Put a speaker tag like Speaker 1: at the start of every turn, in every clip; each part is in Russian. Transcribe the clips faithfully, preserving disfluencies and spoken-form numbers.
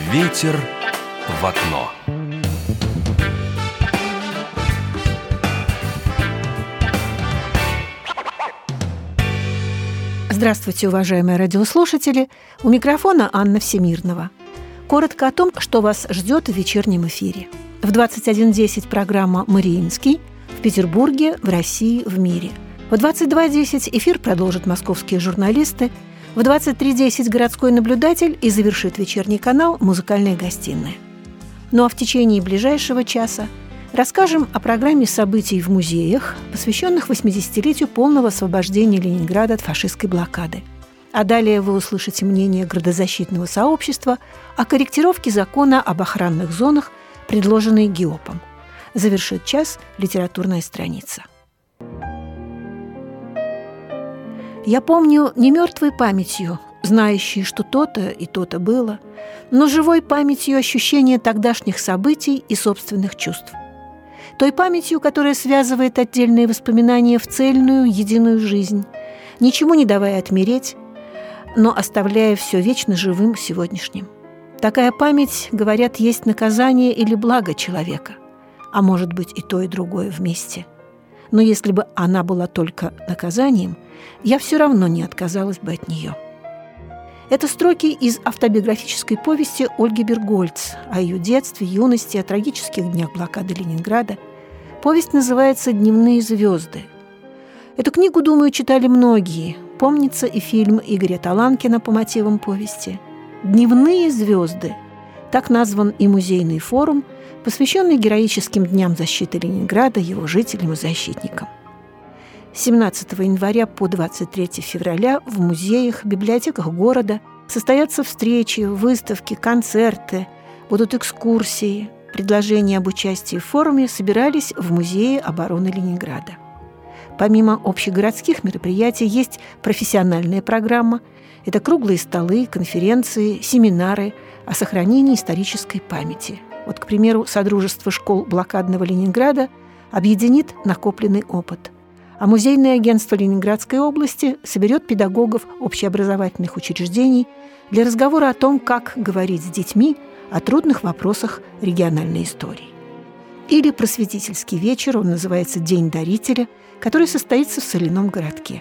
Speaker 1: Ветер в окно.
Speaker 2: Здравствуйте, уважаемые радиослушатели! У микрофона Анна Всемирнова. Коротко о том, что вас ждет в вечернем эфире. В двадцать один десять программа «Мариинский» в Петербурге, в России, в мире. В двадцать два десять эфир продолжат московские журналисты. В двадцать три десять городской наблюдатель и завершит вечерний канал «Музыкальная гостиная». Ну а в течение ближайшего часа расскажем о программе событий в музеях, посвященных восьмидесятилетию полного освобождения Ленинграда от фашистской блокады. А далее вы услышите мнение градозащитного сообщества о корректировке закона об охранных зонах, предложенной ГИОПом. Завершит час литературная страница. Я помню не мертвой памятью, знающей, что то-то и то-то было, но живой памятью ощущения тогдашних событий и собственных чувств. Той памятью, которая связывает отдельные воспоминания в цельную, единую жизнь, ничему не давая отмереть, но оставляя все вечно живым сегодняшним. Такая память, говорят, есть наказание или благо человека, а может быть и то, и другое вместе. Но если бы она была только наказанием, я все равно не отказалась бы от нее. Это строки из автобиографической повести Ольги Бергольц о ее детстве, юности, о трагических днях блокады Ленинграда. Повесть называется «Дневные звезды». Эту книгу, думаю, читали многие. Помнится и фильм Игоря Таланкина по мотивам повести. «Дневные звезды» – так назван и музейный форум, посвященный героическим дням защиты Ленинграда, его жителям и защитникам. С семнадцатого января по двадцать третьего февраля в музеях, библиотеках города состоятся встречи, выставки, концерты, будут экскурсии. Предложения об участии в форуме собирались в Музее обороны Ленинграда. Помимо общегородских мероприятий есть профессиональная программа. Это круглые столы, конференции, семинары о сохранении исторической памяти. Вот, к примеру, Содружество школ блокадного Ленинграда объединит накопленный опыт. А музейное агентство Ленинградской области соберет педагогов общеобразовательных учреждений для разговора о том, как говорить с детьми о трудных вопросах региональной истории. Или просветительский вечер, он называется «День дарителя», который состоится в Соляном городке.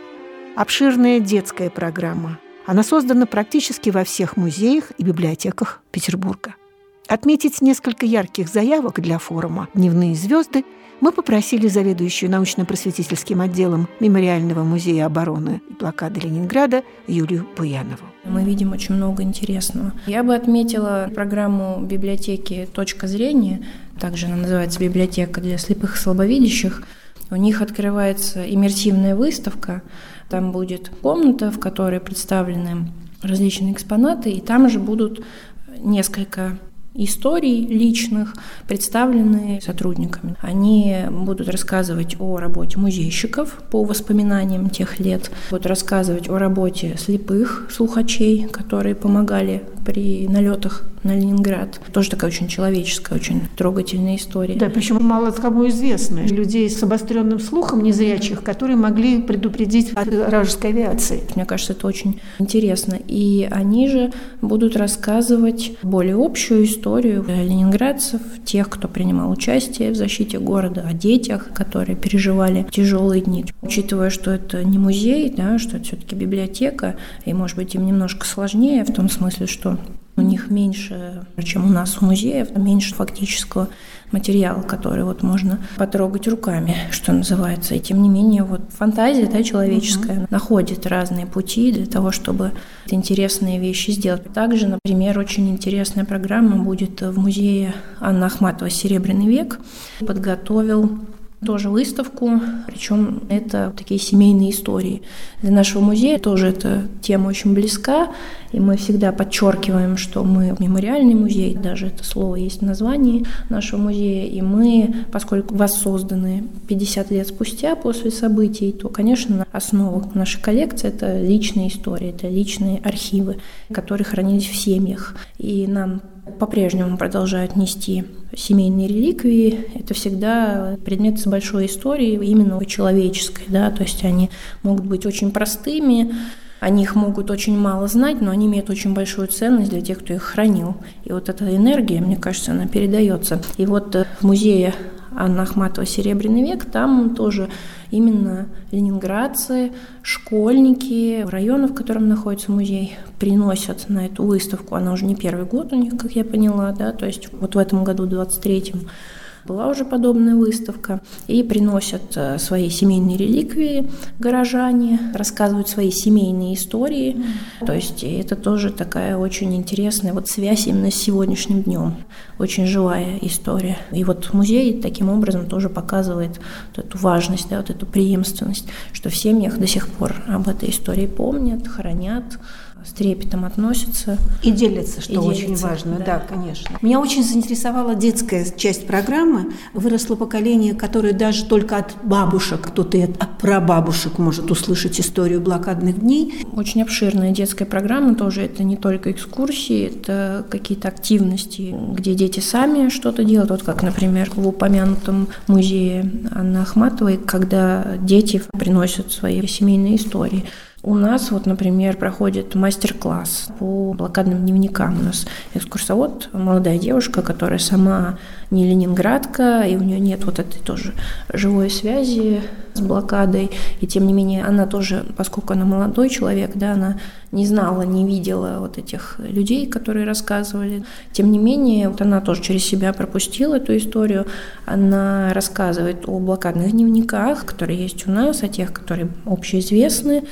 Speaker 2: Обширная детская программа. Она создана практически во всех музеях и библиотеках Петербурга. Отметить несколько ярких заявок для форума «Дневные звезды» мы попросили заведующую научно-просветительским отделом Мемориального музея обороны и блокады Ленинграда Юлию Буянову.
Speaker 3: Мы видим очень много интересного. Я бы отметила программу библиотеки «Точка зрения», также она называется «Библиотека для слепых и слабовидящих». У них открывается иммерсивная выставка, там будет комната, в которой представлены различные экспонаты, и там же будут несколько историй личных, представленные сотрудниками. Они будут рассказывать о работе музейщиков по воспоминаниям тех лет, будут рассказывать о работе слепых слухачей, которые помогали при налетах на Ленинград. Тоже такая очень человеческая, очень трогательная история.
Speaker 2: Да, причем мало кому известно. Людей с обостренным слухом, незрячих, которые могли предупредить о вражеской авиации.
Speaker 3: Мне кажется, это очень интересно. И они же будут рассказывать более общую историю ленинградцев, тех, кто принимал участие в защите города, о детях, которые переживали тяжелые дни. Учитывая, что это не музей, да, что это все-таки библиотека, и, может быть, им немножко сложнее в том смысле, что у них меньше, чем у нас в музеях, меньше фактического материала, который вот можно потрогать руками, что называется. И тем не менее, вот фантазия, да, человеческая, угу. находит разные пути для того, чтобы интересные вещи сделать. Также, например, очень интересная программа будет в музее Анны Ахматовой «Серебряный век». Подготовил тоже выставку, причем это такие семейные истории. Для нашего музея тоже эта тема очень близка, и мы всегда подчеркиваем, что мы мемориальный музей, даже это слово есть в названии нашего музея, и мы, поскольку воссозданы пятьдесят лет спустя после событий, то, конечно, основа нашей коллекции – это личные истории, это личные архивы, которые хранились в семьях, и нам по-прежнему продолжают нести семейные реликвии. Это всегда предметы с большой историей, именно человеческой, да, то есть они могут быть очень простыми, О них могут очень мало знать, но они имеют очень большую ценность для тех, кто их хранил. И вот эта энергия, мне кажется, она передается. И вот в музее Анны Ахматовой «Серебряный век» там тоже именно ленинградцы, школьники района, в котором находится музей, приносят на эту выставку. Она уже не первый год у них, как я поняла, да, то есть вот в этом году, двадцать третьем, была уже подобная выставка, и приносят свои семейные реликвии горожане, рассказывают свои семейные истории. Mm. То есть это тоже такая очень интересная вот связь именно с сегодняшним днем, очень живая история. И вот музей таким образом тоже показывает вот эту важность, да, вот эту преемственность, что в семьях до сих пор об этой истории помнят, хранят, с трепетом относятся.
Speaker 2: И делятся, что
Speaker 3: и
Speaker 2: очень
Speaker 3: делятся,
Speaker 2: важно, да.
Speaker 3: да,
Speaker 2: конечно. Меня очень заинтересовала детская часть программы. Выросло поколение, которое даже только от бабушек, кто-то и от прабабушек может услышать историю блокадных дней.
Speaker 3: Очень обширная детская программа тоже. Это не только экскурсии, это какие-то активности, где дети сами что-то делают. Вот как, например, в упомянутом музее Анны Ахматовой, когда дети приносят свои семейные истории. У нас, вот, например, проходит мастер-класс по блокадным дневникам. У нас экскурсовод, молодая девушка, которая сама не ленинградка, и у нее нет вот этой тоже живой связи с блокадой. И тем не менее, она тоже, поскольку она молодой человек, да, она не знала, не видела вот этих людей, которые рассказывали. Тем не менее, вот она тоже через себя пропустила эту историю. Она рассказывает о блокадных дневниках, которые есть у нас, о тех, которые общеизвестны.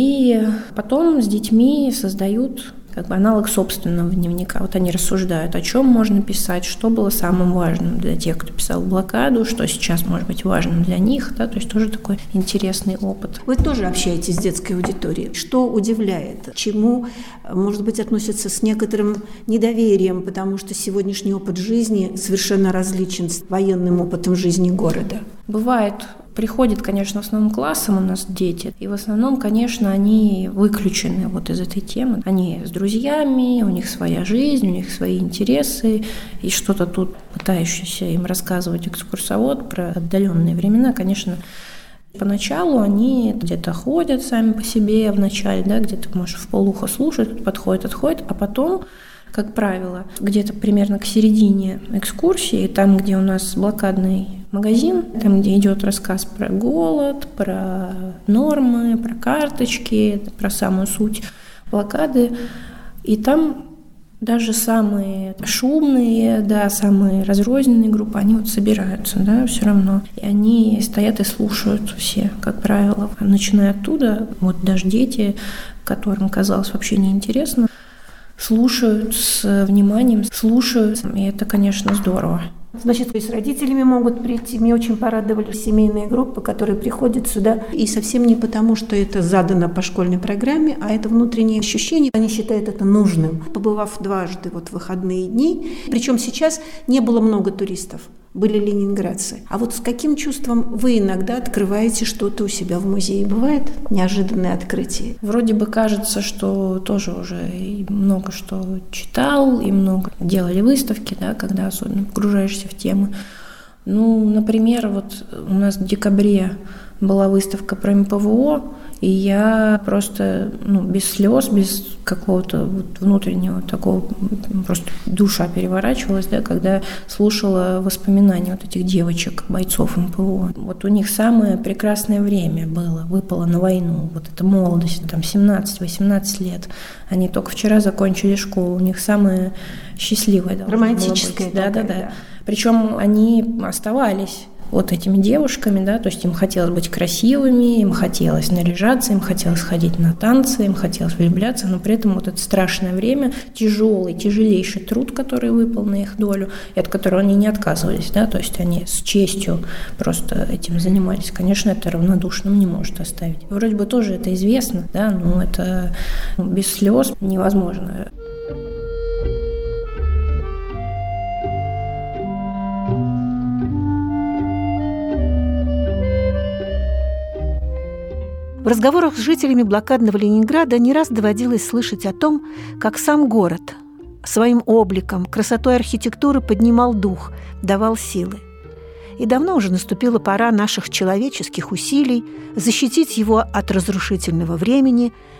Speaker 3: И потом с детьми создают как бы аналог собственного дневника. Вот они рассуждают, о чем можно писать, что было самым важным для тех, кто писал блокаду, что сейчас может быть важным для них. Да? То есть тоже такой интересный опыт.
Speaker 2: Вы тоже общаетесь с детской аудиторией. Что удивляет? К чему, может быть, относятся с некоторым недоверием, потому что сегодняшний опыт жизни совершенно различен с военным опытом жизни города?
Speaker 3: Бывает. Приходят, конечно, в основном классом у нас дети, и в основном, конечно, они выключены вот из этой темы. Они с друзьями, у них своя жизнь, у них свои интересы, и что-то тут пытающийся им рассказывать экскурсовод про отдаленные времена, конечно, поначалу они где-то ходят сами по себе вначале, да, где-то, может, вполуха слушают, подходят, отходят, а потом, как правило, где-то примерно к середине экскурсии, там, где у нас блокадный магазин, там, где идет рассказ про голод, про нормы, про карточки, про самую суть блокады. И там даже самые шумные, да, самые разрозненные группы, они вот собираются, да, все равно. И они стоят и слушают все, как правило. Начиная оттуда, вот даже дети, которым казалось вообще неинтересно, слушают с вниманием, слушают, и это, конечно, здорово.
Speaker 2: Значит, и с родителями могут прийти. Мне очень порадовали семейные группы, которые приходят сюда. И совсем не потому, что это задано по школьной программе, а это внутреннее ощущение. Они считают это нужным. Побывав дважды вот в выходные дни, причем сейчас не было много туристов, были ленинградцы. А вот с каким чувством вы иногда открываете что-то у себя в музее? Бывает неожиданное открытие?
Speaker 3: Вроде бы кажется, что тоже уже и много что читал, и много делали выставки, да, когда особенно погружаешься в темы. Ну, например, вот у нас в декабре была выставка про эм пэ вэ о, и я просто, ну, без слез, без какого-то вот внутреннего такого, просто душа переворачивалась, да, когда слушала воспоминания вот этих девочек, бойцов эм пэ вэ о. Вот у них самое прекрасное время было, выпало на войну, вот эта молодость, там семнадцать-восемнадцать лет. Они только вчера закончили школу, у них самое счастливое должно было быть.
Speaker 2: Романтическое.
Speaker 3: Да, да, да. Причем они оставались вот этими девушками, да, то есть им хотелось быть красивыми, им хотелось наряжаться, им хотелось ходить на танцы, им хотелось влюбляться, но при этом вот это страшное время, тяжелый, тяжелейший труд, который выпал на их долю, и от которого они не отказывались, да, то есть они с честью просто этим занимались. Конечно, это равнодушным не может оставить. Вроде бы тоже это известно, да, но это без слез невозможно.
Speaker 2: В разговорах с жителями блокадного Ленинграда не раз доводилось слышать о том, как сам город своим обликом, красотой архитектуры поднимал дух, давал силы. И давно уже наступила пора наших человеческих усилий защитить его от разрушительного времени,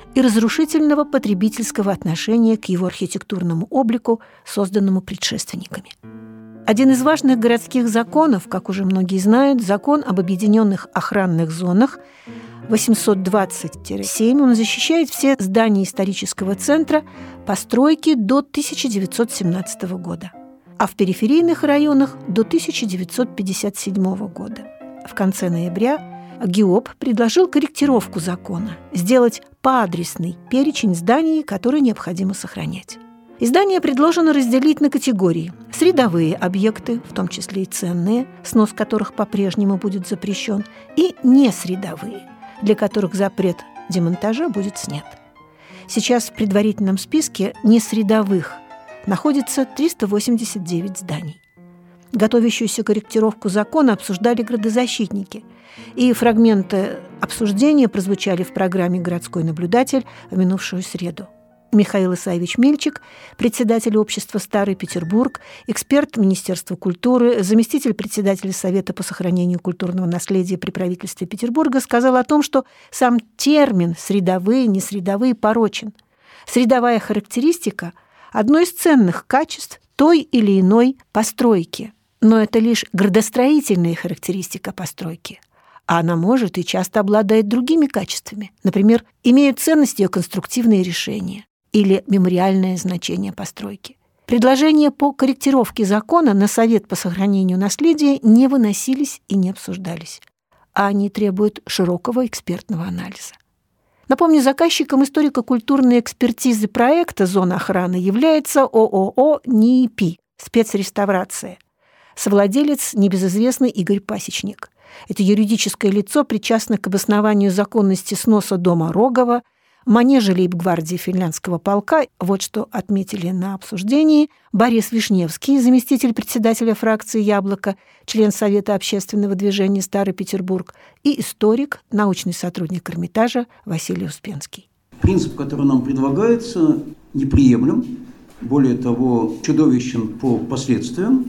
Speaker 2: и разрушительного потребительского отношения к его архитектурному облику, созданному предшественниками. Один из важных городских законов, как уже многие знают, закон об объединенных охранных зонах восемьсот двадцать семь, он защищает все здания исторического центра, постройки до тысяча девятьсот семнадцатого года, а в периферийных районах до тысяча девятьсот пятьдесят седьмого года. В конце ноября ГИОП предложил корректировку закона, сделать поадресный перечень зданий, которые необходимо сохранять. Издание предложено разделить на категории: средовые объекты, в том числе и ценные, снос которых по-прежнему будет запрещен, и несредовые, для которых запрет демонтажа будет снят. Сейчас в предварительном списке несредовых находится триста восемьдесят девять зданий. Готовящуюся корректировку закона обсуждали градозащитники, и фрагменты обсуждения прозвучали в программе «Городской наблюдатель» в минувшую среду. Михаил Исаевич Мельчик, председатель общества «Старый Петербург», эксперт Министерства культуры, заместитель председателя Совета по сохранению культурного наследия при правительстве Петербурга, сказал о том, что сам термин «средовые», «несредовые» порочен. Средовая характеристика – одно из ценных качеств той или иной постройки. Но это лишь градостроительная характеристика постройки. А она может и часто обладает другими качествами. Например, имеют ценность ее конструктивные решения или мемориальное значение постройки. Предложения по корректировке закона на Совет по сохранению наследия не выносились и не обсуждались, а они требуют широкого экспертного анализа. Напомню, заказчиком историко-культурной экспертизы проекта «Зона охраны» является ООО «НИИПИ» «Спецреставрация», совладелец небезызвестный Игорь Пасечник. Это юридическое лицо причастно к обоснованию законности сноса дома Рогова, манежа лейб-гвардии финляндского полка. Вот что отметили на обсуждении Борис Вишневский, заместитель председателя фракции «Яблоко», член Совета общественного движения «Старый Петербург», и историк, научный сотрудник Эрмитажа Василий Успенский.
Speaker 4: Принцип, который нам предлагается, неприемлем, более того, чудовищен по последствиям,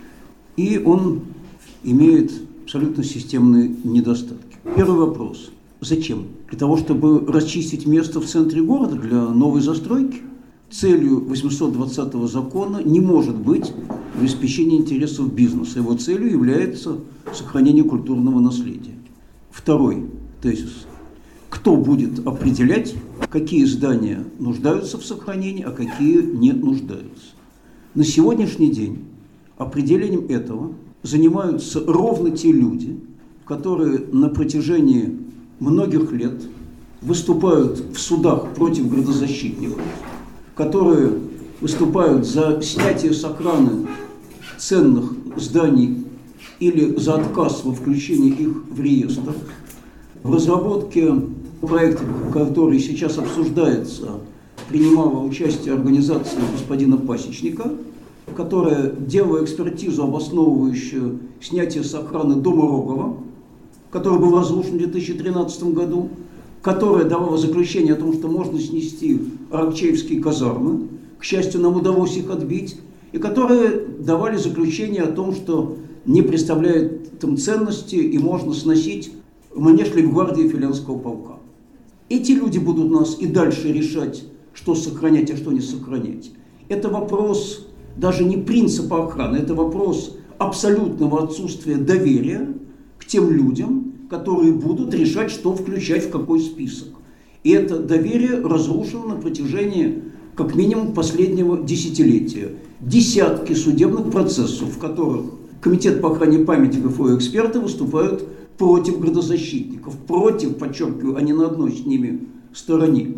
Speaker 4: и он имеет абсолютно системные недостатки. Первый вопрос. Зачем? Для того, чтобы расчистить место в центре города для новой застройки? Целью восемьсот двадцатого закона не может быть обеспечение интересов бизнеса. Его целью является сохранение культурного наследия. Второй тезис. Кто будет определять, какие здания нуждаются в сохранении, а какие не нуждаются? На сегодняшний день определением этого занимаются ровно те люди, которые на протяжении многих лет выступают в судах против градозащитников, которые выступают за снятие с охраны ценных зданий или за отказ во включении их в реестр. В разработке проекта, который сейчас обсуждается, принимала участие организация господина Пасечника, которая делала экспертизу, обосновывающую снятие с охраны дома Рогова, который был разрушен в две тысячи тринадцатом году, которая давала заключение о том, что можно снести аракчеевские казармы, к счастью, нам удалось их отбить, и которые давали заключение о том, что не представляет там ценности и можно сносить манеж лейб-гвардии финляндского полка. Эти люди будут нас и дальше решать, что сохранять, а что не сохранять. Это вопрос даже не принципа охраны, это вопрос абсолютного отсутствия доверия к тем людям, которые будут решать, что включать в какой список. И это доверие разрушено на протяжении как минимум последнего десятилетия. Десятки судебных процессов, в которых Комитет по охране памятников и эксперты выступают против градозащитников, против, подчеркиваю, а не на одной с ними стороне.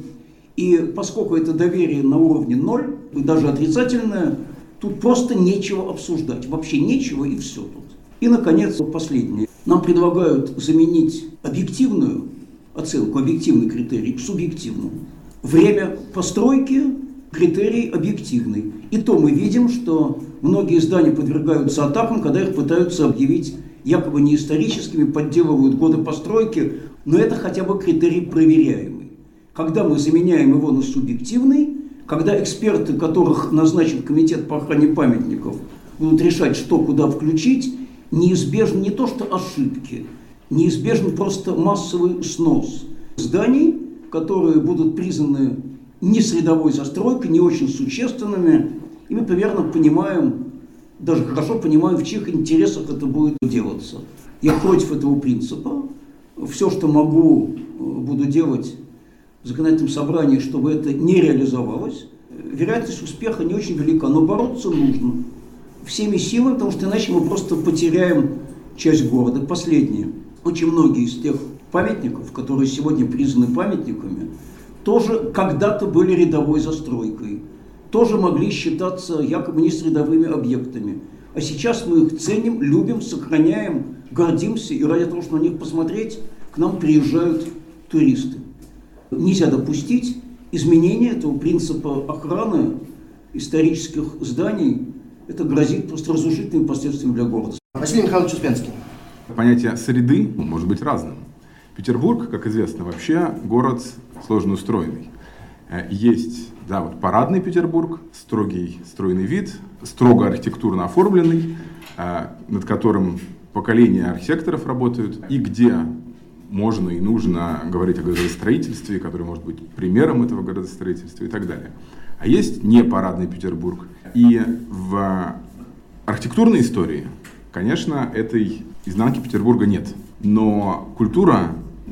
Speaker 4: И поскольку это доверие на уровне ноль, и даже отрицательное, тут просто нечего обсуждать, вообще нечего и все тут. И, наконец, последнее. Нам предлагают заменить объективную оценку, объективный критерий, субъективную. Время постройки – критерий объективный. И то мы видим, что многие здания подвергаются атакам, когда их пытаются объявить якобы не историческими, подделывают годы постройки, но это хотя бы критерий проверяемый. Когда мы заменяем его на субъективный, когда эксперты, которых назначен Комитет по охране памятников, будут решать, что куда включить, неизбежны не то что ошибки, неизбежен просто массовый снос зданий, которые будут признаны не средовой застройкой, не очень существенными, и мы примерно понимаем, даже хорошо понимаем, в чьих интересах это будет делаться. Я против этого принципа. Все, что могу, буду делать в законодательном собрании, чтобы это не реализовалось. Вероятность успеха не очень велика, но бороться нужно всеми силами, потому что иначе мы просто потеряем часть города. Последнее. Очень многие из тех памятников, которые сегодня признаны памятниками, тоже когда-то были рядовой застройкой, тоже могли считаться якобы не средовыми объектами. А сейчас мы их ценим, любим, сохраняем, гордимся, и ради того, чтобы на них посмотреть, к нам приезжают туристы. Нельзя допустить изменения этого принципа охраны исторических зданий. Это грозит просто разрушительными последствиями для города.
Speaker 5: Василий Михайлович Успенский.
Speaker 6: Понятие среды может быть разным. Петербург, как известно, вообще город сложно устроенный. Есть, да, вот парадный Петербург, строгий стройный вид, строго архитектурно оформленный, над которым поколения архитекторов работают, и где можно и нужно говорить о градостроительстве, которое может быть примером этого градостроительства и так далее. А есть непарадный Петербург. И в архитектурной истории, конечно, этой изнанки Петербурга нет. Но культура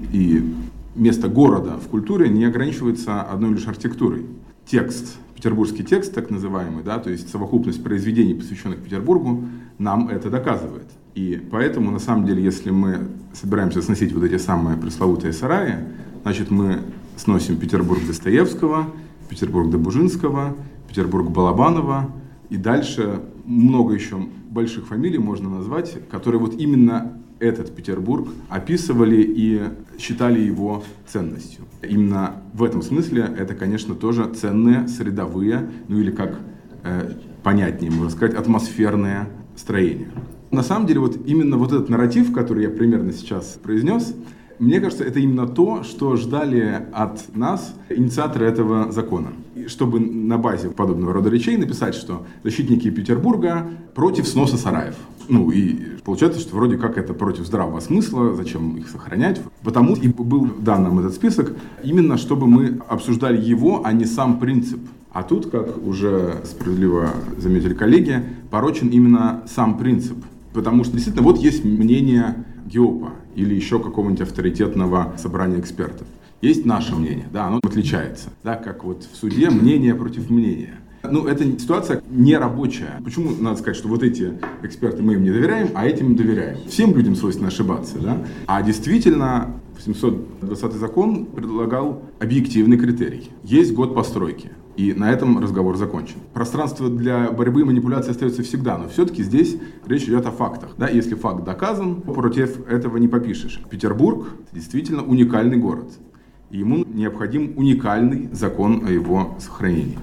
Speaker 6: и место города в культуре не ограничивается одной лишь архитектурой. Текст, петербургский текст, так называемый, да, то есть совокупность произведений, посвященных Петербургу, нам это доказывает. И поэтому, на самом деле, если мы собираемся сносить вот эти самые пресловутые сараи, значит, мы сносим Петербург Достоевского, Петербург Добужинского, Петербург Балабанова, и дальше много еще больших фамилий можно назвать, которые вот именно этот Петербург описывали и считали его ценностью. Именно в этом смысле это, конечно, тоже ценные, средовые, ну или как э, понятнее можно сказать, атмосферные строения. На самом деле, вот именно вот этот нарратив, который я примерно сейчас произнес, мне кажется, это именно то, что ждали от нас инициаторы этого закона. Чтобы на базе подобного рода речей написать, что защитники Петербурга против сноса сараев. Ну и получается, что вроде как это против здравого смысла, зачем их сохранять. Потому и был дан нам этот список, именно чтобы мы обсуждали его, а не сам принцип. А тут, как уже справедливо заметили коллеги, порочен именно сам принцип. Потому что действительно вот есть мнение ГИОПа или еще какого-нибудь авторитетного собрания экспертов. Есть наше мнение, да, оно отличается. Да, как вот в суде мнение против мнения. Ну, эта ситуация не рабочая. Почему надо сказать, что вот эти эксперты мы им не доверяем, а этим им доверяем? Всем людям свойственно ошибаться, да? А действительно, восемьсот двадцатый закон предлагал объективный критерий. Есть год постройки. И на этом разговор закончен. Пространство для борьбы и манипуляции остается всегда, но все-таки здесь речь идет о фактах. Да? Если факт доказан, против этого не попишешь. Петербург действительно уникальный город. И ему необходим уникальный закон о его сохранении.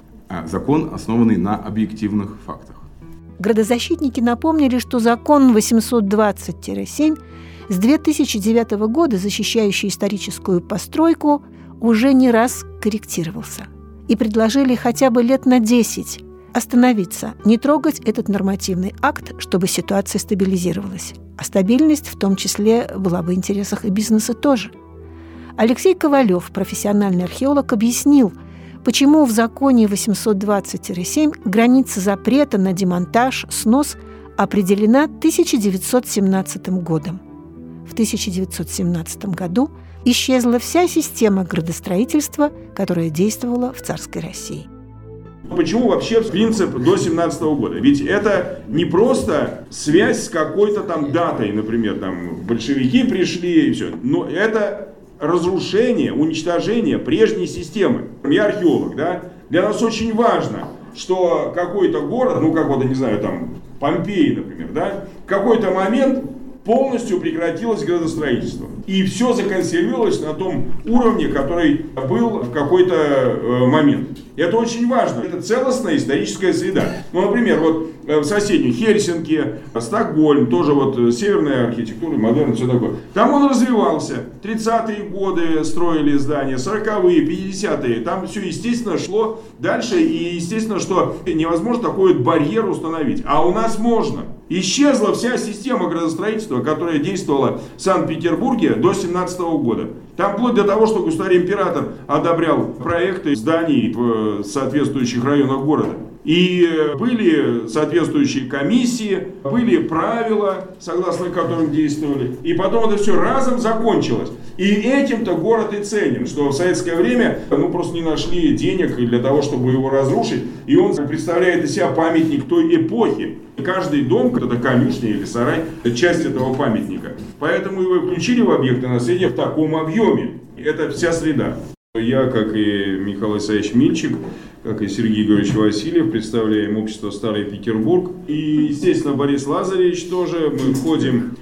Speaker 6: Закон, основанный на объективных фактах.
Speaker 2: Градозащитники напомнили, что закон восемьсот двадцать семь с две тысячи девятого года, защищающий историческую постройку, уже не раз корректировался. И предложили хотя бы лет на десять остановиться, не трогать этот нормативный акт, чтобы ситуация стабилизировалась. А стабильность в том числе была в интересах и бизнеса тоже. Алексей Ковалев, профессиональный археолог, объяснил, почему в законе восемьсот двадцать семь граница запрета на демонтаж, снос определена тысяча девятьсот семнадцатым годом. В тысяча девятьсот семнадцатом году исчезла вся система градостроительства, которая действовала в царской России.
Speaker 7: Почему вообще принцип до семнадцатого года? Ведь это не просто связь с какой-то там датой, например, там большевики пришли и все, но это разрушение, уничтожение прежней системы. Я археолог, да? Для нас очень важно, что какой-то город, ну как вот, я не знаю, там Помпеи, например, да, в какой-то момент полностью прекратилось градостроительство. И все законсервировалось на том уровне, который был в какой-то э, момент. И это очень важно. Это целостная историческая среда. Ну, например, вот э, в соседней Хельсинки, Стокгольм, тоже вот северная архитектура, модерн, все такое. Там он развивался. тридцатые годы строили здания, сороковые, пятидесятые. Там все, естественно, шло дальше. И, естественно, что невозможно такой вот барьер установить. А у нас можно. Исчезла вся система градостроительства, которая действовала в Санкт-Петербурге до семнадцатого года. Там вплоть до того, что государь-император одобрял проекты зданий в соответствующих районах города. И были соответствующие комиссии, были правила, согласно которым действовали. И потом это все разом закончилось. И этим-то город и ценен, что в советское время ну, просто не нашли денег для того, чтобы его разрушить. И он представляет из себя памятник той эпохи. Каждый дом, это конюшня или сарай, это часть этого памятника. Поэтому его включили в объекты наследия в таком объеме. Это вся среда. Я, как и Михаил Исаевич Мильчик, как и Сергей Григорьевич Васильев, представляем общество «Старый Петербург». И, естественно, Борис Лазаревич тоже. Мы входим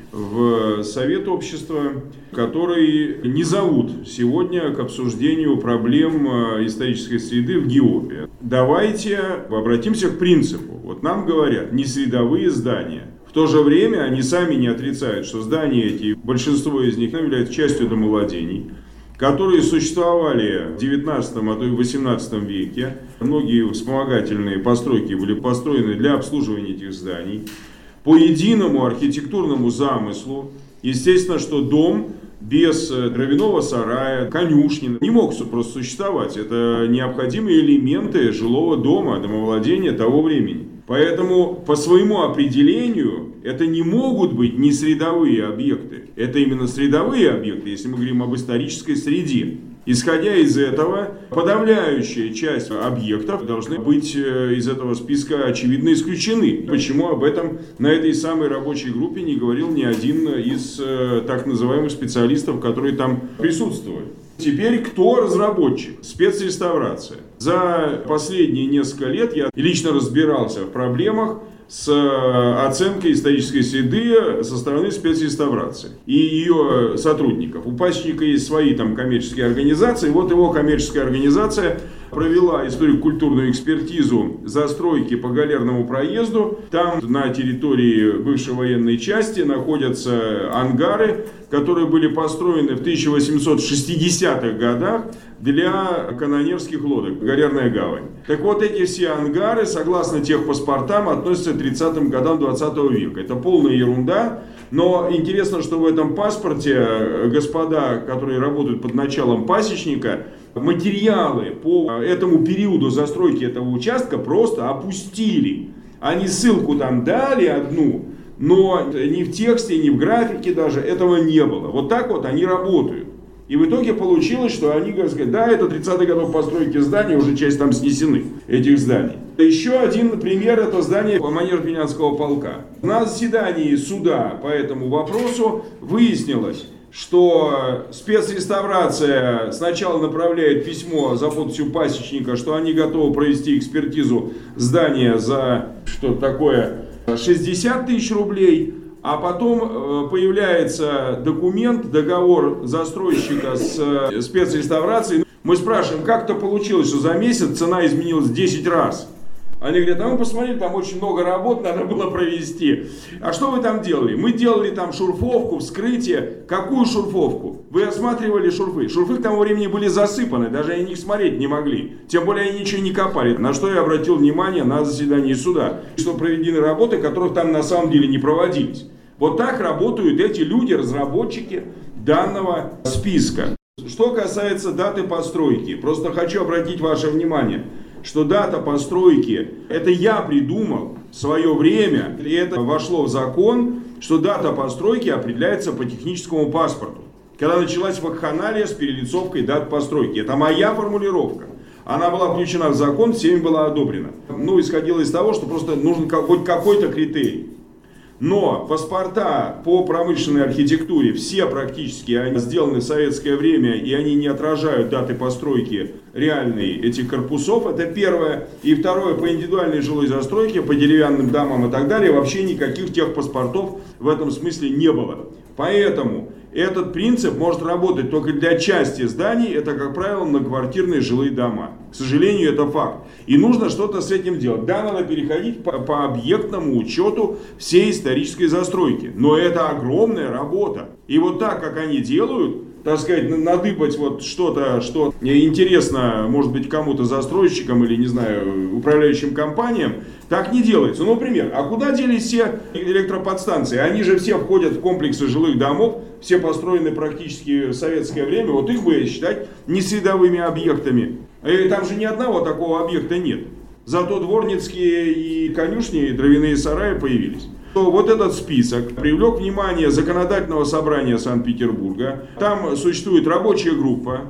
Speaker 7: в совет общества, который не зовут сегодня к обсуждению проблем исторической среды в ГИОПе. Давайте обратимся к принципу. Вот нам говорят, не средовые здания. В то же время они сами не отрицают, что здания эти, большинство из них являются частью домовладений, которые существовали в девятнадцатом, а то и восемнадцатом веке. Многие вспомогательные постройки были построены для обслуживания этих зданий. По единому архитектурному замыслу, естественно, что дом без дровяного сарая, конюшни не мог просто существовать. Это необходимые элементы жилого дома, домовладения того времени. Поэтому по своему определению это не могут быть не средовые объекты. Это именно средовые объекты, если мы говорим об исторической среде. Исходя из этого, подавляющая часть объектов должны быть из этого списка очевидно исключены. Почему об этом на этой самой рабочей группе не говорил ни один из так называемых специалистов, которые там присутствовали? Теперь кто разработчик? Спецреставрация. За последние несколько лет я лично разбирался в проблемах с оценкой исторической среды со стороны спецреставрации и ее сотрудников. У пасечника есть свои там коммерческие организации. Вот его коммерческая организация провела историко-культурную экспертизу застройки по Галерному проезду. Там на территории бывшей военной части находятся ангары, которые были построены в тысяча восемьсот шестидесятых годах для канонерских лодок, Галерная гавань. Так вот, эти все ангары, согласно техпаспортам, относятся к тридцатым годам двадцатого века. Это полная ерунда, но интересно, что в этом паспорте господа, которые работают под началом пасечника, материалы по этому периоду застройки этого участка просто опустили. Они ссылку там дали одну, но ни в тексте, ни в графике даже этого не было. Вот так вот они работают. И в итоге получилось, что они говорят, да, это тридцатых годов постройки зданий, уже часть там снесены, этих зданий. Еще один пример, это здание Манежно-Финляндского полка. На заседании суда по этому вопросу выяснилось, что спецреставрация сначала направляет письмо за подписью пасечника, что они готовы провести экспертизу здания за что такое шестьдесят тысяч рублей, а потом появляется документ, договор застройщика с спецреставрацией. Мы спрашиваем, как это получилось, что за месяц цена изменилась десять раз? Они говорят, а мы посмотрели, там очень много работ надо было провести. А что вы там делали? Мы делали там шурфовку, вскрытие. Какую шурфовку? Вы осматривали шурфы. Шурфы к тому времени были засыпаны, даже они их смотреть не могли. Тем более они ничего не копали. На что я обратил внимание на заседании суда. Что проведены работы, которых там на самом деле не проводились. Вот так работают эти люди, разработчики данного списка. Что касается даты постройки, просто хочу обратить ваше внимание, что дата постройки, это я придумал в свое время, и это вошло в закон, что дата постройки определяется по техническому паспорту. Когда началась вакханалия с перелицовкой дат постройки. Это моя формулировка. Она была включена в закон, всеми была одобрена. Ну, исходило из того, что просто нужен хоть какой-то критерий. Но паспорта по промышленной архитектуре, все практически они сделаны в советское время, и они не отражают даты постройки реальные этих корпусов, это первое. И второе, по индивидуальной жилой застройке, по деревянным домам и так далее, вообще никаких техпаспортов в этом смысле не было. Поэтому этот принцип может работать только для части зданий, это, как правило, многоквартирные жилые дома. К сожалению, это факт. И нужно что-то с этим делать. Да, надо переходить по, по объектному учету всей исторической застройки. Но это огромная работа. И вот так, как они делают, так сказать, надыбать вот что-то, что интересно, может быть, кому-то застройщикам или, не знаю, управляющим компаниям, так не делается. Ну, например, а куда делись все электроподстанции? Они же все входят в комплексы жилых домов, все построены практически в советское время, вот их бы считать несредовыми объектами. И там же ни одного такого объекта нет. Зато дворницкие и конюшни, и дровяные сараи появились. То вот этот список привлек внимание Законодательного собрания Санкт-Петербурга. Там существует рабочая группа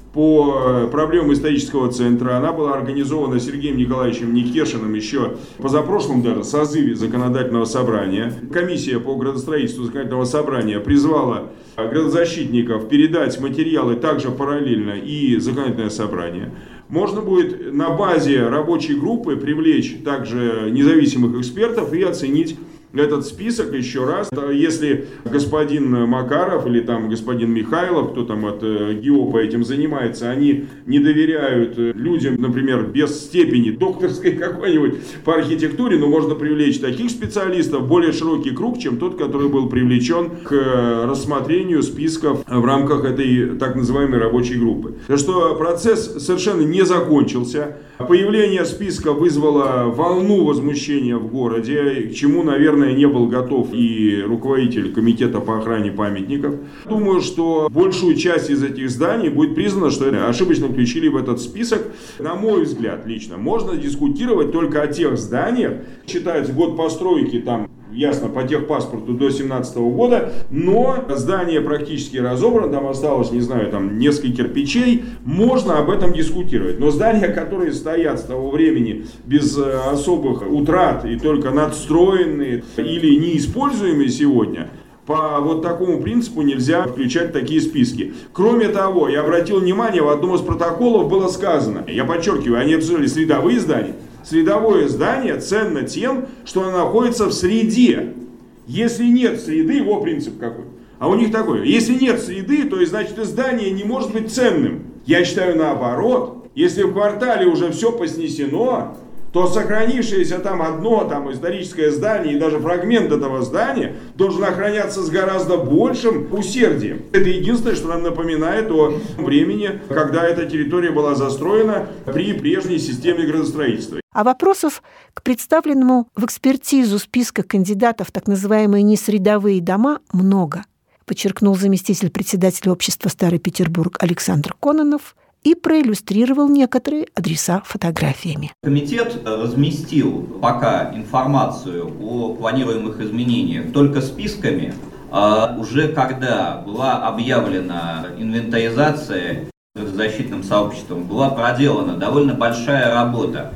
Speaker 7: по проблемам исторического центра. Она была организована Сергеем Николаевичем Никешиным еще в позапрошлом даже созыве Законодательного собрания. Комиссия по градостроительству Законодательного собрания призвала градозащитников передать материалы также параллельно и Законодательное собрание. Можно будет на базе рабочей группы привлечь также независимых экспертов и оценить этот список еще раз. Если господин Макаров или там господин Михайлов, кто там от ГИОПа этим занимается, они не доверяют людям, например, без степени докторской какой-нибудь по архитектуре, но можно привлечь таких специалистов, более широкий круг, чем тот, который был привлечен к рассмотрению списков в рамках этой так называемой рабочей группы. Так что процесс совершенно не закончился. Появление списка вызвало волну возмущения в городе, к чему, наверное, не был готов и руководитель комитета по охране памятников. Думаю, что большую часть из этих зданий будет признано, что ошибочно включили в этот список. На мой взгляд, лично, можно дискутировать только о тех зданиях, считается год постройки там, ясно, по техпаспорту до семнадцатого года, но здание практически разобрано, там осталось, не знаю, там несколько кирпичей, можно об этом дискутировать. Но здания, которые стоят с того времени без особых утрат и только надстроенные или неиспользуемые сегодня, по вот такому принципу нельзя включать такие списки. Кроме того, я обратил внимание, в одном из протоколов было сказано, я подчеркиваю, они обсуждали средовые здания. Средовое здание ценно тем, что оно находится в среде. Если нет среды, его принцип какой? А у них такой, если нет среды, то и значит и здание не может быть ценным. Я считаю наоборот, если в квартале уже все поснесено, то сохранившееся там одно там, историческое здание и даже фрагмент этого здания должен охраняться с гораздо большим усердием. Это единственное, что нам напоминает о времени, когда эта территория была застроена при прежней системе градостроительства.
Speaker 2: А вопросов к представленному в экспертизу списка кандидатов в так называемые несредовые дома много, подчеркнул заместитель председателя общества «Старый Петербург» Александр Кононов и проиллюстрировал некоторые адреса фотографиями.
Speaker 5: Комитет разместил пока информацию о планируемых изменениях только списками. А уже когда была объявлена инвентаризация защитным сообществом, была проделана довольно большая работа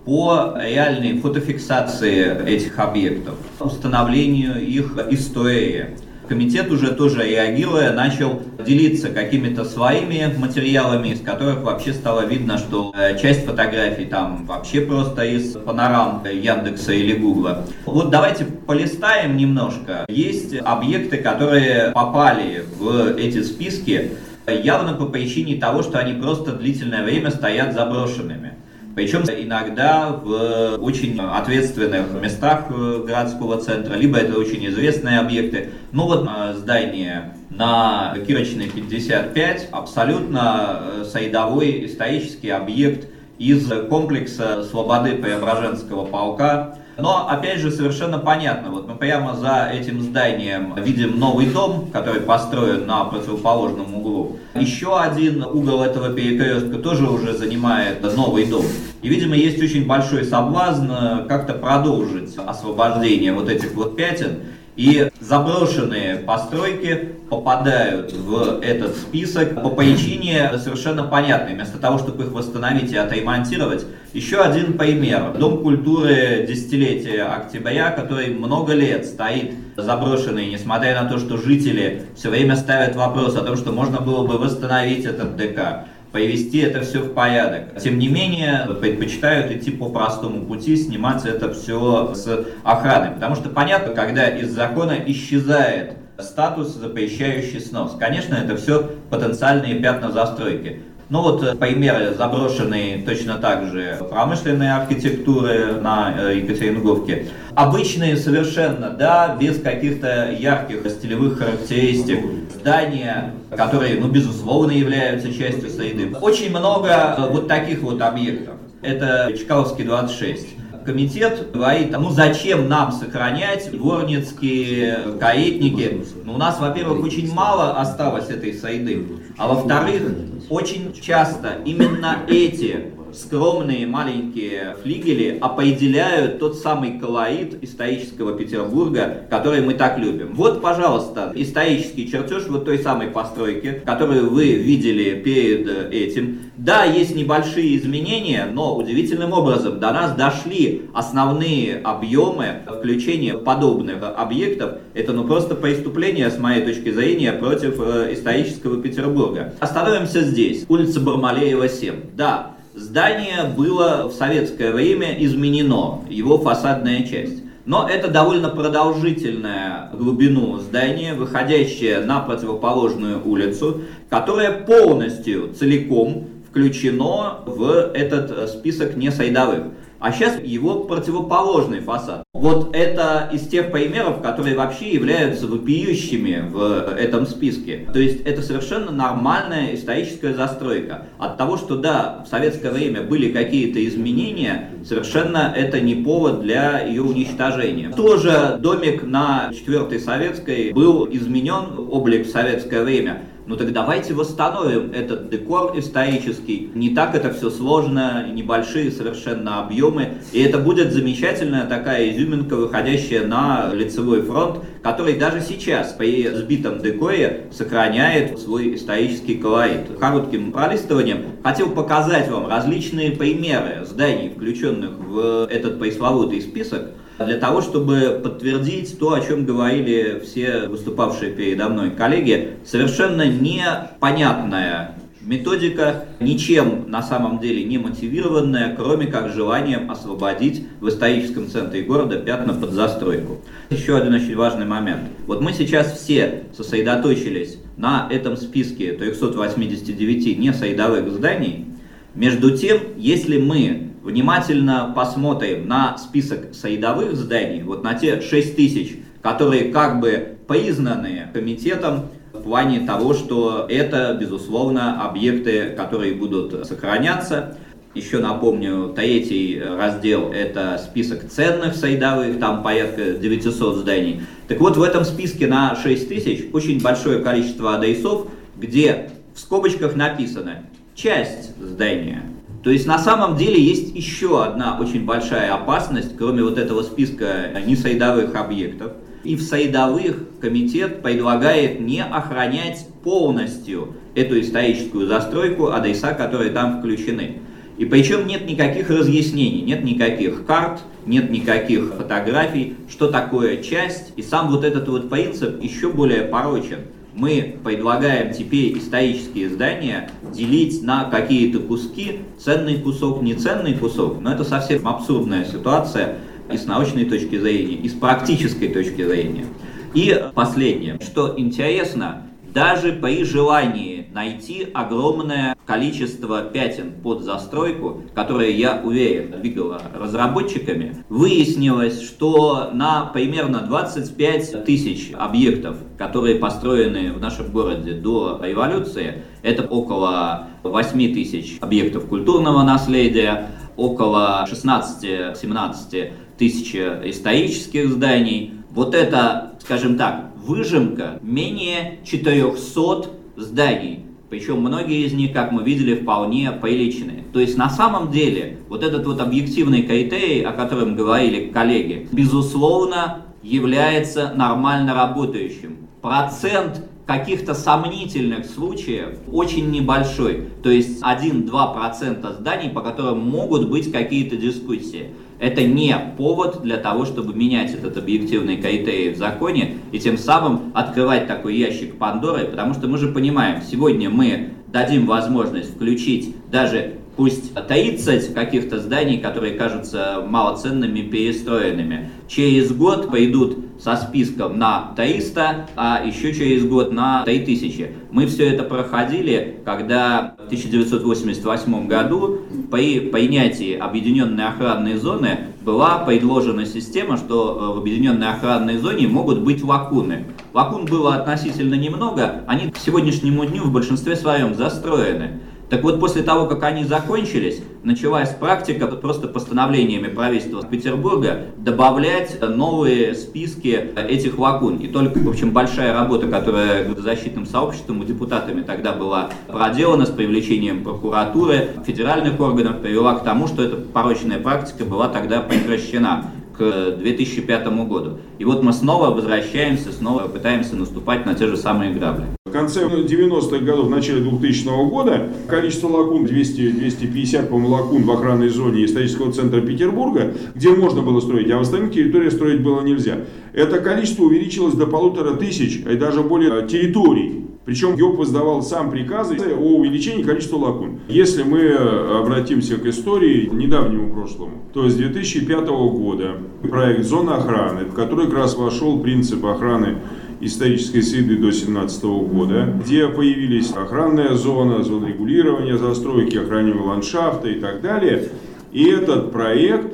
Speaker 5: по реальной фотофиксации этих объектов, установлению их истории. Комитет уже тоже реагируя, начал делиться какими-то своими материалами, из которых вообще стало видно, что часть фотографий там вообще просто из панорам Яндекса или Гугла. Вот давайте полистаем немножко. Есть объекты, которые попали в эти списки явно по причине того, что они просто длительное время стоят заброшенными. Причем иногда в очень ответственных местах городского центра, либо это очень известные объекты. Ну вот здание на Кирочной пятьдесят пять, абсолютно средовой исторический объект из комплекса Слободы Преображенского полка. Но, опять же, совершенно понятно, вот мы прямо за этим зданием видим новый дом, который построен на противоположном углу. Еще один угол этого перекрестка тоже уже занимает новый дом. И, видимо, есть очень большой соблазн как-то продолжить освобождение вот этих вот пятен. И заброшенные постройки попадают в этот список по причине совершенно понятной. Вместо того, чтобы их восстановить и отремонтировать. Еще один пример. Дом культуры десятилетия октября, который много лет стоит заброшенный, несмотря на то, что жители все время ставят вопрос о том, что можно было бы восстановить этот ДК, привести это все в порядок. Тем не менее, предпочитают идти по простому пути, снимать это все с охраной. Потому что понятно, когда из закона исчезает статус, запрещающий снос. Конечно, это все потенциальные пятна застройки. Ну вот примеры заброшенной точно так же промышленной архитектуры на Екатеринговке. Обычные совершенно, да, без каких-то ярких стилевых характеристик. Здания, которые, ну, безусловно, являются частью среды. Очень много вот таких вот объектов. Это Чкаловский двадцать шесть. Комитет говорит, ну зачем нам сохранять дворницкие, каэтники? Ну, у нас, во-первых, очень мало осталось этой среды, а во-вторых, очень часто именно эти скромные маленькие флигели определяют тот самый колорит исторического Петербурга, который мы так любим. Вот, пожалуйста, исторический чертеж вот той самой постройки, которую вы видели перед этим. Да, есть небольшие изменения, но удивительным образом до нас дошли основные объемы включения подобных объектов. Это ну просто преступление, с моей точки зрения, против э, исторического Петербурга. Остановимся здесь. Улица Бармалеева, семь. Да. Здание было в советское время изменено, его фасадная часть. Но это довольно продолжительная глубину здания, выходящая на противоположную улицу, которая полностью, целиком включено в этот список несайдовых. А сейчас его противоположный фасад. Вот это из тех примеров, которые вообще являются вопиющими в этом списке. То есть это совершенно нормальная историческая застройка. От того, что да, в советское время были какие-то изменения, совершенно это не повод для ее уничтожения. Тоже домик на четвёртой Советской был изменен, облик в советское время. Ну так давайте восстановим этот декор исторический. Не так это все сложно, небольшие совершенно объемы. И это будет замечательная такая изюминка, выходящая на лицевой фронт, который даже сейчас при сбитом декоре сохраняет свой исторический колорит. Коротким пролистыванием хотел показать вам различные примеры зданий, включенных в этот пресловутый список, для того, чтобы подтвердить то, о чем говорили все выступавшие передо мной коллеги. Совершенно непонятная методика, ничем на самом деле не мотивированная, кроме как желанием освободить в историческом центре города пятна под застройку. Еще один очень важный момент. Вот мы сейчас все сосредоточились на этом списке трехсот восьмидесяти девяти несайдовых зданий. Между тем, если мы внимательно посмотрим на список сайдовых зданий, вот на те шесть тысяч, которые как бы признаны комитетом в плане того, что это, безусловно, объекты, которые будут сохраняться. Еще напомню, третий раздел – это список ценных сайдовых, там порядка девятисот зданий. Так вот, в этом списке на шесть тысяч очень большое количество адресов, где в скобочках написано «часть здания». То есть на самом деле есть еще одна очень большая опасность, кроме вот этого списка несайдовых объектов. И в сайдовых комитет предлагает не охранять полностью эту историческую застройку, адреса, которые там включены. И причем нет никаких разъяснений, нет никаких карт, нет никаких фотографий, что такое часть. И сам вот этот вот принцип еще более порочен. Мы предлагаем теперь исторические здания делить на какие-то куски, ценный кусок, неценный кусок, но это совсем абсурдная ситуация и с научной точки зрения, и с практической точки зрения. И последнее, что интересно, даже при желании найти огромное количество пятен под застройку, которое, я уверен, двигало разработчиками, выяснилось, что на примерно двадцать пять тысяч объектов, которые построены в нашем городе до революции, это около восемь тысяч объектов культурного наследия, около шестнадцать-семнадцать тысяч исторических зданий. Вот это, скажем так, выжимка менее четырехсот зданий. Причем многие из них, как мы видели, вполне приличные. То есть на самом деле вот этот вот объективный критерий, о котором говорили коллеги, безусловно является нормально работающим. Процент каких-то сомнительных случаев очень небольшой. То есть один-два процента зданий, по которым могут быть какие-то дискуссии. Это не повод для того, чтобы менять этот объективный критерий в законе и тем самым открывать такой ящик Пандоры, потому что мы же понимаем, сегодня мы дадим возможность включить даже Пусть тридцать каких-то зданий, которые кажутся малоценными, перестроенными, через год пойдут со списком на триста, а еще через год на три тысячи. Мы все это проходили, когда в тысяча девятьсот восемьдесят восьмом году при принятии объединенной охранной зоны была предложена система, что в объединенной охранной зоне могут быть лакуны. Лакун было относительно немного, они к сегодняшнему дню в большинстве своем застроены. Так вот, после того, как они закончились, началась практика просто постановлениями правительства Петербурга добавлять новые списки этих лакун. И только, в общем, большая работа, которая защитным сообществом и депутатами тогда была проделана с привлечением прокуратуры, федеральных органов, привела к тому, что эта порочная практика была тогда прекращена к две тысячи пятому году. И вот мы снова возвращаемся, снова пытаемся наступать на те же самые грабли.
Speaker 7: В конце девяностых годов, в начале двухтысячного года количество лакун, двести - двести пятьдесят, по-моему, лакун в охранной зоне исторического центра Петербурга, где можно было строить, а в остальных территориях строить было нельзя. Это количество увеличилось до полутора тысяч, и даже более территорий. Причем ГИОП издавал сам приказы о увеличении количества лакун. Если мы обратимся к истории, недавнему прошлому, то с две тысячи пятого года проект «Зона охраны», в который как раз вошел принцип охраны исторической среды до две тысячи семнадцатого года, где появились охранная зона, зона регулирования застройки, охранного ландшафта и так далее. И этот проект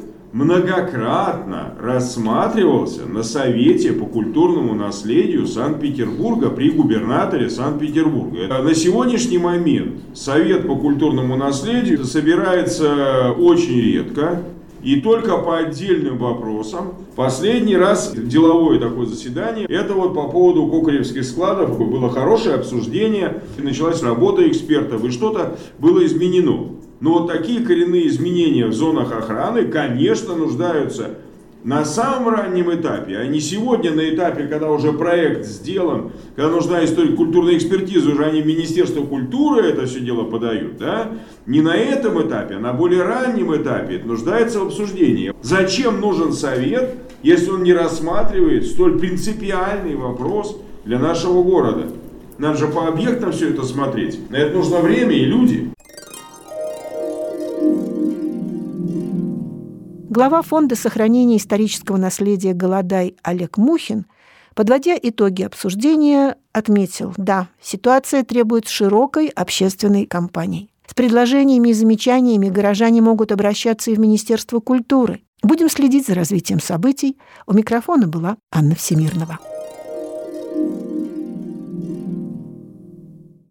Speaker 7: многократно рассматривался на Совете по культурному наследию Санкт-Петербурга при губернаторе Санкт-Петербурга. На сегодняшний момент Совет по культурному наследию собирается очень редко и только по отдельным вопросам. Последний раз деловое такое заседание, это вот по поводу кокаревских складов, было хорошее обсуждение, началась работа экспертов и что-то было изменено. Но вот такие коренные изменения в зонах охраны, конечно, нуждаются на самом раннем этапе, а не сегодня на этапе, когда уже проект сделан, когда нужна историко-культурная экспертиза, уже они в Министерство культуры это все дело подают, да? Не на этом этапе, а на более раннем этапе это нуждается в обсуждении. Зачем нужен совет, если он не рассматривает столь принципиальный вопрос для нашего города? Нам же по объектам все это смотреть. На это нужно время и люди.
Speaker 2: Глава Фонда сохранения исторического наследия «Голодай» Олег Мухин, подводя итоги обсуждения, отметил: да, ситуация требует широкой общественной кампании. С предложениями и замечаниями горожане могут обращаться и в Министерство культуры. Будем следить за развитием событий. У микрофона была Анна Всемирнова.